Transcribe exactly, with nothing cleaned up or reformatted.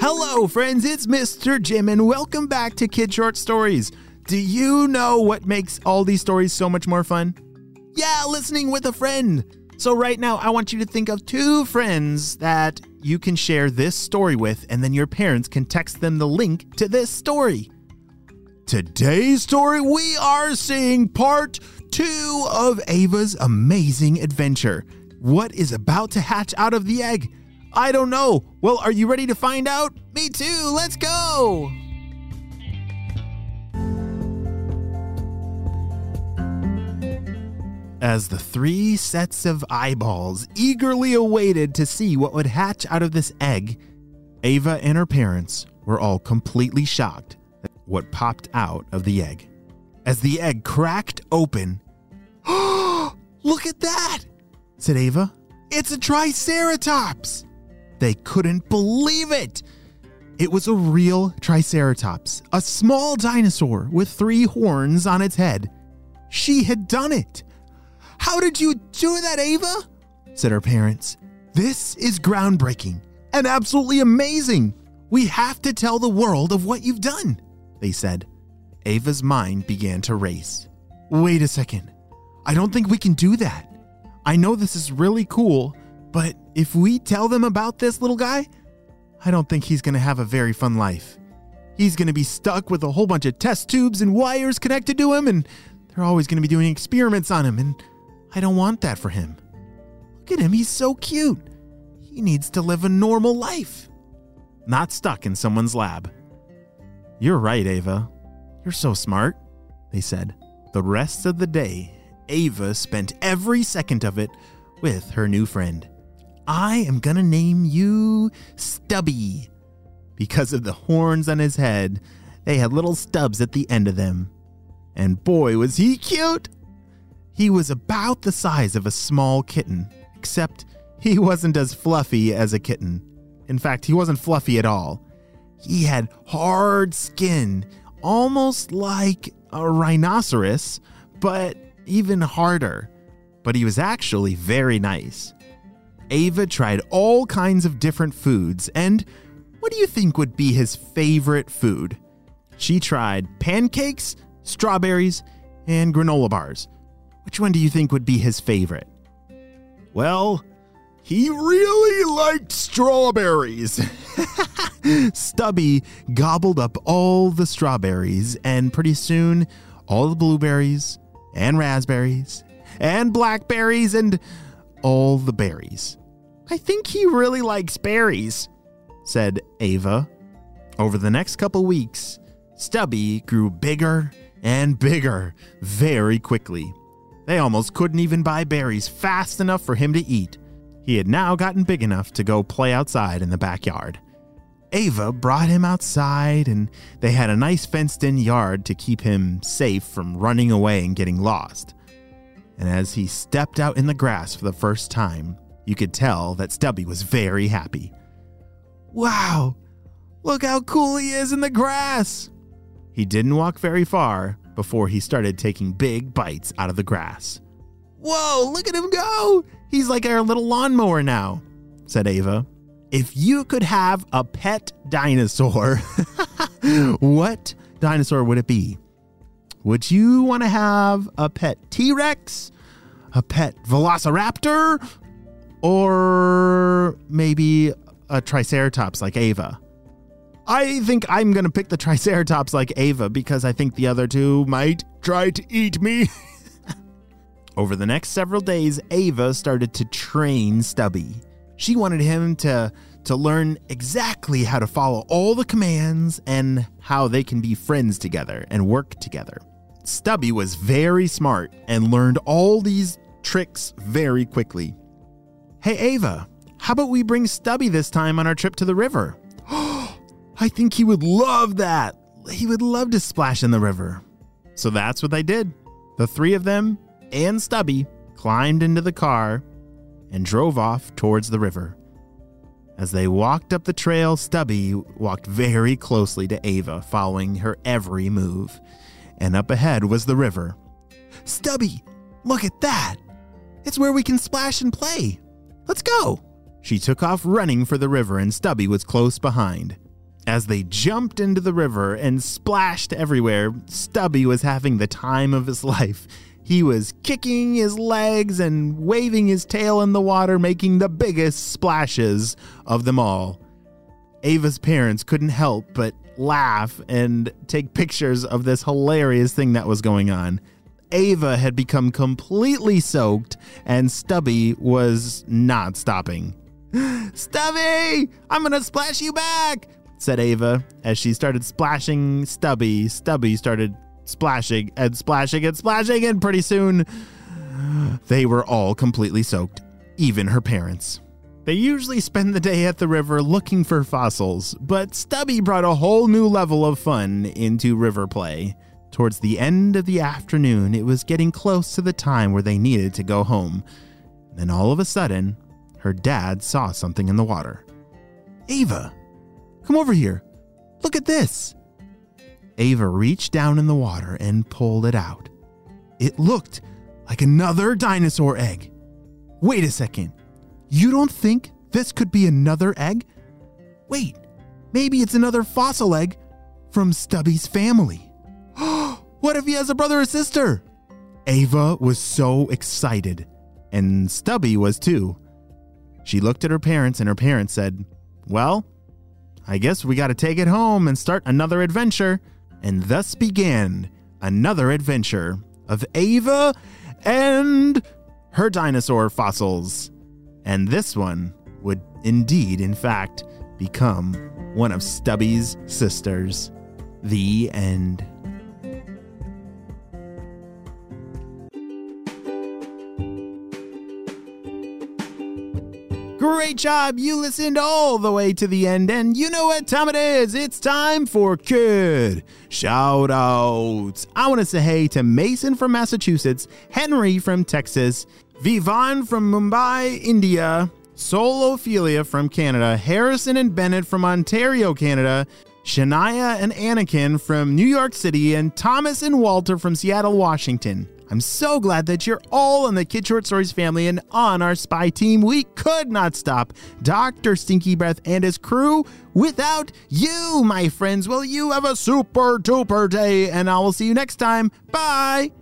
Hello, friends, it's Mister Jim, and welcome back to Kid Short Stories. Do you know what makes all these stories so much more fun? Yeah, listening with a friend. So right now, I want you to think of two friends that you can share this story with, and then your parents can text them the link to this story. Today's story, we are seeing part two of Ava's amazing adventure. What is about to hatch out of the egg? I don't know. Well, are you ready to find out? Me too. Let's go. As the three sets of eyeballs eagerly awaited to see what would hatch out of this egg, Ava and her parents were all completely shocked at what popped out of the egg. As the egg cracked open, "Oh, look at that," said Ava. "It's a Triceratops." They couldn't believe it. It was a real Triceratops, a small dinosaur with three horns on its head. She had done it. "How did you do that, Ava?" said her parents. "This is groundbreaking and absolutely amazing. We have to tell the world of what you've done," they said. Ava's mind began to race. Wait a second. I don't think we can do that. I know this is really cool, but if we tell them about this little guy, I don't think he's going to have a very fun life. He's going to be stuck with a whole bunch of test tubes and wires connected to him, and they're always going to be doing experiments on him, and I don't want that for him. Look at him, he's so cute. He needs to live a normal life, not stuck in someone's lab. You're right, Ava. You're so smart, they said. The rest of the day, Ava spent every second of it with her new friend. I am gonna name you Stubby. Because of the horns on his head, they had little stubs at the end of them. And boy, was he cute! He was about the size of a small kitten, except he wasn't as fluffy as a kitten. In fact, he wasn't fluffy at all. He had hard skin, almost like a rhinoceros, but even harder. But he was actually very nice. Ava tried all kinds of different foods, and what do you think would be his favorite food? She tried pancakes, strawberries, and granola bars. Which one do you think would be his favorite? Well, he really liked strawberries. Stubby gobbled up all the strawberries, and pretty soon, all the blueberries, and raspberries, and blackberries, and all the berries. I think he really likes berries, said Ava. Over the next couple weeks, Stubby grew bigger and bigger very quickly. They almost couldn't even buy berries fast enough for him to eat. He had now gotten big enough to go play outside in the backyard. Ava brought him outside, and they had a nice fenced-in yard to keep him safe from running away and getting lost. And as he stepped out in the grass for the first time, you could tell that Stubby was very happy. Wow, look how cool he is in the grass. He didn't walk very far before he started taking big bites out of the grass. Whoa, look at him go. He's like our little lawnmower now, said Ava. If you could have a pet dinosaur, what dinosaur would it be? Would you want to have a pet T-Rex, a pet Velociraptor, or maybe a Triceratops like Ava? I think I'm going to pick the Triceratops like Ava because I think the other two might try to eat me. Over the next several days, Ava started to train Stubby. She wanted him to, to learn exactly how to follow all the commands and how they can be friends together and work together. Stubby was very smart and learned all these tricks very quickly. Hey, Ava, how about we bring Stubby this time on our trip to the river? I think he would love that. He would love to splash in the river. So that's what they did. The three of them and Stubby climbed into the car and drove off towards the river. As they walked up the trail, Stubby walked very closely to Ava, following her every move. And up ahead was the river. Stubby, look at that. It's where we can splash and play. Let's go. She took off running for the river, and Stubby was close behind. As they jumped into the river and splashed everywhere, Stubby was having the time of his life. He was kicking his legs and waving his tail in the water, making the biggest splashes of them all. Ava's parents couldn't help but laugh and take pictures of this hilarious thing that was going on. Ava had become completely soaked, and Stubby was not stopping. "Stubby, I'm gonna splash you back," said Ava. As she started splashing Stubby, Stubby started splashing and splashing and splashing, and pretty soon they were all completely soaked, even her parents. They usually spend the day at the river looking for fossils, but Stubby brought a whole new level of fun into river play. Towards the end of the afternoon, it was getting close to the time where they needed to go home. Then all of a sudden, her dad saw something in the water. "Ava, come over here. Look at this." Ava reached down in the water and pulled it out. It looked like another dinosaur egg. "Wait a second. You don't think this could be another egg? Wait, maybe it's another fossil egg from Stubby's family. What if he has a brother or sister?" Ava was so excited, and Stubby was too. She looked at her parents, and her parents said, "Well, I guess we got to take it home and start another adventure." And thus began another adventure of Ava and her dinosaur fossils. And this one would indeed, in fact, become one of Stubby's sisters. The end. Great job! You listened all the way to the end, and you know what time it is. It's time for Kid Shoutouts. I want to say hey to Mason from Massachusetts, Henry from Texas, Vivan from Mumbai, India, Sol Ophelia from Canada, Harrison and Bennett from Ontario, Canada, Shania and Anakin from New York City, and Thomas and Walter from Seattle, Washington. I'm so glad that you're all in the Kid Short Stories family and on our spy team. We could not stop Doctor Stinky Breath and his crew without you, my friends. Well, you have a super duper day, and I will see you next time. Bye.